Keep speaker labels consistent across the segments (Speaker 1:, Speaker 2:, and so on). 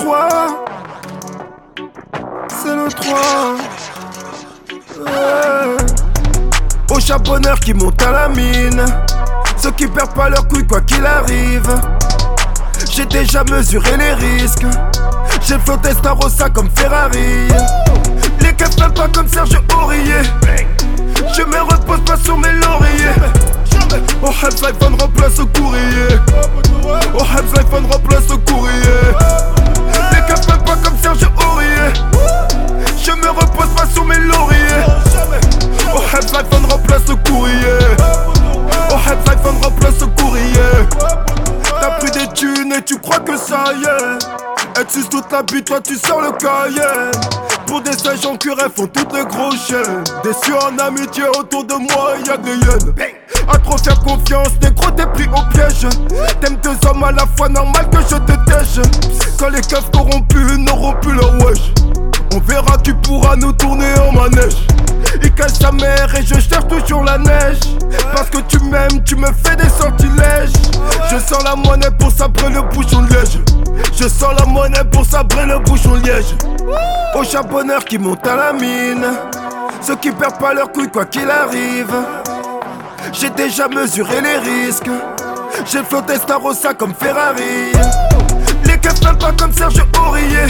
Speaker 1: 3. C'est le 3. Ouais. Aux charbonneurs qui montent à la mine, ceux qui perdent pas leur couille quoi qu'il arrive. J'ai déjà mesuré les risques. J'ai le flow Testarossa comme Ferrari. Les keufs même pas comme Serge Aurier. Je me repose pas sur mes lauriers. Oh Hebs Life on remplace au courrier. Oh Hebs Life on remplace au courrier. Les keufs même pas comme Serge Aurier. Je me repose pas sur mes lauriers. Oh Hebs Life on remplace au courrier. Oh Hebs Life on remplace au courrier. T'as pris des thunes et tu crois que ça y est. Elle suce toute la bite, toi tu sors le cahier. Pour des sages en curé font toutes les gros chiens. Déçu en amitié autour de moi y'a des hyènes. À trop faire confiance, négro t'es pris au piège. T'aimes deux hommes à la fois, normal que je te tèche. Quand les keufs corrompus n'auront plus leur wesh, on verra qui pourra nous tourner en manège. Il cache sa mère et je cherche toujours la neige. Parce que tu m'aimes, tu me fais des sortilèges. Je sors la monnaie pour sabrer le bouchon liège. Je sors la monnaie pour sabrer le bouchon liège. Aux charbonneurs qui montent à la mine, ceux qui perdent pas leur couille quoi qu'il arrive. J'ai déjà mesuré les risques. J'ai le flow Testarossa comme Ferrari. Les keufs même pas comme Serge Aurier.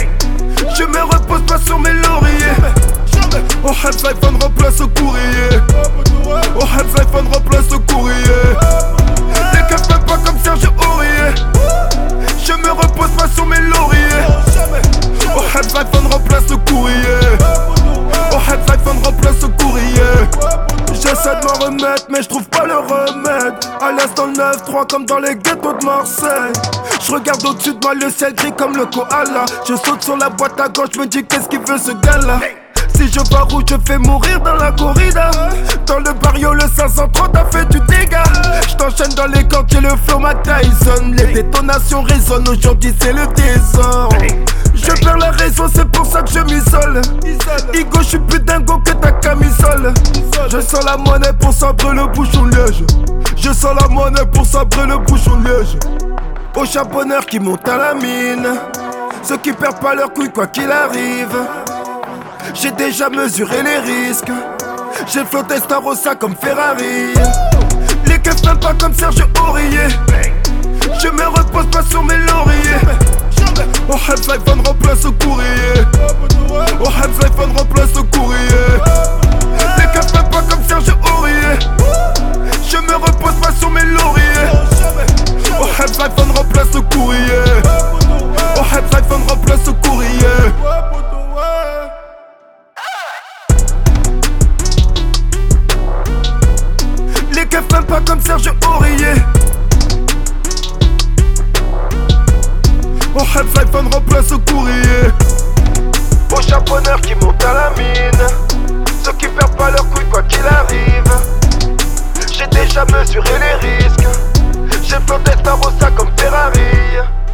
Speaker 1: Je me repose pas sur mes lauriers. Oh Hebs Life on remplace au courrier. Oh Hebs Life on remplace au courrier. Les keufs même pas comme Serge Aurier. Je me repose pas sur mes lauriers. Oh Hebs Life on remplace au courrier. Oh Hebs Life on remplace au courrier. J'essaie de m'en remettre mais je trouve pas le remède. À l'est dans le 9-3 comme dans les ghettos de Marseille. Je regarde au-dessus de moi le ciel gris comme le koala. Je saute sur la boîte à gauche, me dis qu'est-ce qu'il veut ce gars-là. Si je pars où je fais mourir dans la corrida. Dans le barrio le 530 a fait du dégât. Je t'enchaîne dans les quartiers le flow Mac Tyson. Les détonations résonnent, aujourd'hui c'est le désordre. Je perds la raison, c'est pour ça que je m'isole. Igo, je suis plus dingo que ta camisole. Je sens la monnaie pour sabrer le bouchon liège. Je sens la monnaie pour sabrer le bouchon liège. Aux charbonneurs qui montent à la mine, ceux qui perdent pas leur couille quoi qu'il arrive. J'ai déjà mesuré les risques. J'ai le flow Testarossa comme Ferrari. Les keufs même pas comme Serge Aurier. Je me repose pas sur mes lauriers. Oh Hebs Life on remplace au courrier. Oh Hebs Life on remplace au courrier. Les keufs même pas comme Serge Aurier. Je me repose pas sur mes lauriers. Oh Hebs Life on remplace au courrier. Oh Hebs Life on remplace au courrier. Les keufs même pas comme Serge Aurier. Oh Hebs Life on remplace au courrier. Aux charbonneurs qui montent à la mine, ceux qui perdent pas leur couille quoi qu'il arrive. J'ai déjà mesuré les risques. J'ai le flow Testarossa comme Ferrari.